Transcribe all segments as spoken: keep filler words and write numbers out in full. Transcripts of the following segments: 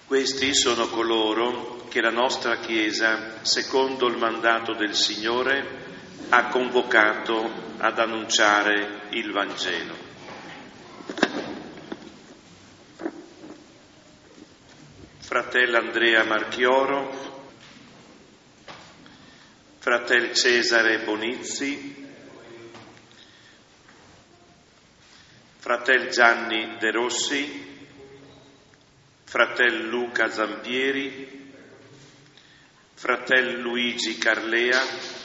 Questi sono coloro che la nostra Chiesa, secondo il mandato del Signore, ha convocato ad annunciare il Vangelo. Fratello Andrea Marchioro, fratel Cesare Bonizzi, fratel Gianni De Rossi, fratel Luca Zampieri, fratel Luigi Carlea,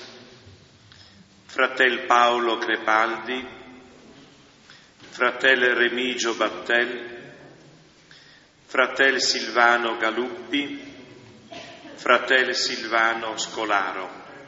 fratel Paolo Crepaldi, fratel Remigio Battel, fratel Silvano Galuppi, fratel Silvano Scolaro.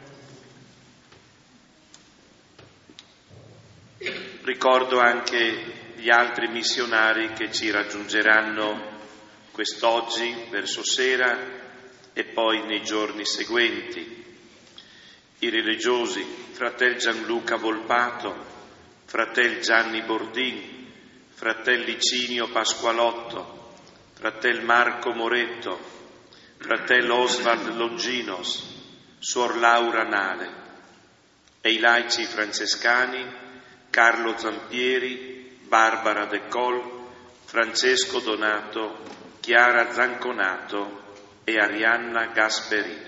Ricordo anche gli altri missionari che ci raggiungeranno quest'oggi verso sera e poi nei giorni seguenti. I religiosi, fratel Gianluca Volpato, fratel Gianni Bordin, fratel Licinio Pasqualotto, fratel Marco Moretto, fratel Oswald Longinos, suor Laura Nale, e i laici francescani Carlo Zampieri, Barbara De Col, Francesco Donato, Chiara Zanconato e Arianna Gasperina.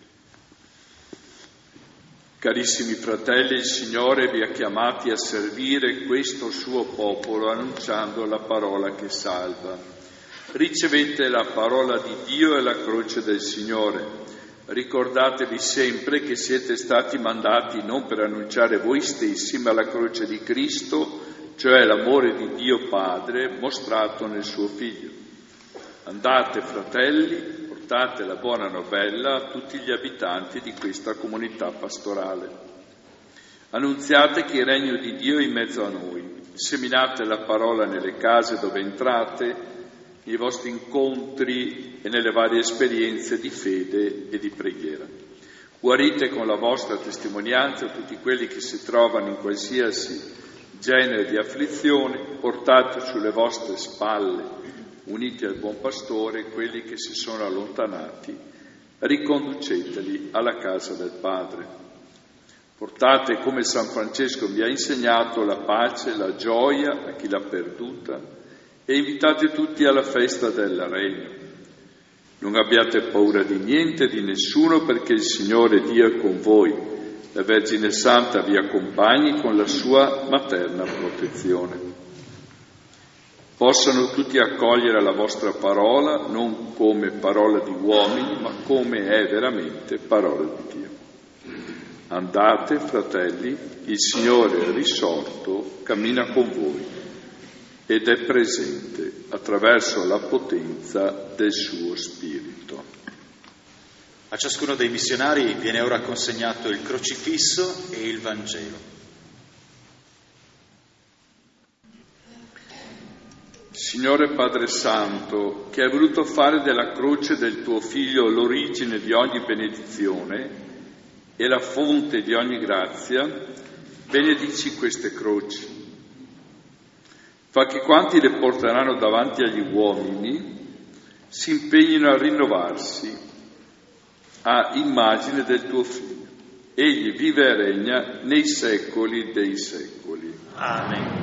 Carissimi fratelli, il Signore vi ha chiamati a servire questo suo popolo annunciando la parola che salva. Ricevete la parola di Dio e la croce del Signore. Ricordatevi sempre che siete stati mandati non per annunciare voi stessi, ma la croce di Cristo, cioè l'amore di Dio Padre mostrato nel suo Figlio. Andate, fratelli, portate la buona novella a tutti gli abitanti di questa comunità pastorale. Annunziate che il regno di Dio è in mezzo a noi. Seminate la parola nelle case dove entrate, nei vostri incontri e nelle varie esperienze di fede e di preghiera. Guarite con la vostra testimonianza tutti quelli che si trovano in qualsiasi genere di afflizione. Portate sulle vostre spalle, uniti al buon pastore, quelli che si sono allontanati, riconduceteli alla casa del Padre. Portate, come San Francesco vi ha insegnato, la pace, la gioia a chi l'ha perduta e invitate tutti alla festa del Regno. Non abbiate paura di niente e di nessuno, perché il Signore Dio è con voi. La Vergine Santa vi accompagni con la sua materna protezione. Possano tutti accogliere la vostra parola non come parola di uomini, ma come è veramente parola di Dio. Andate, fratelli, il Signore è risorto, cammina con voi ed è presente attraverso la potenza del suo Spirito. A ciascuno dei missionari viene ora consegnato il crocifisso e il Vangelo. Signore Padre Santo, che hai voluto fare della croce del tuo Figlio l'origine di ogni benedizione e la fonte di ogni grazia, benedici queste croci. Fa che quanti le porteranno davanti agli uomini si impegnino a rinnovarsi a immagine del tuo Figlio. Egli vive e regna nei secoli dei secoli. Amen.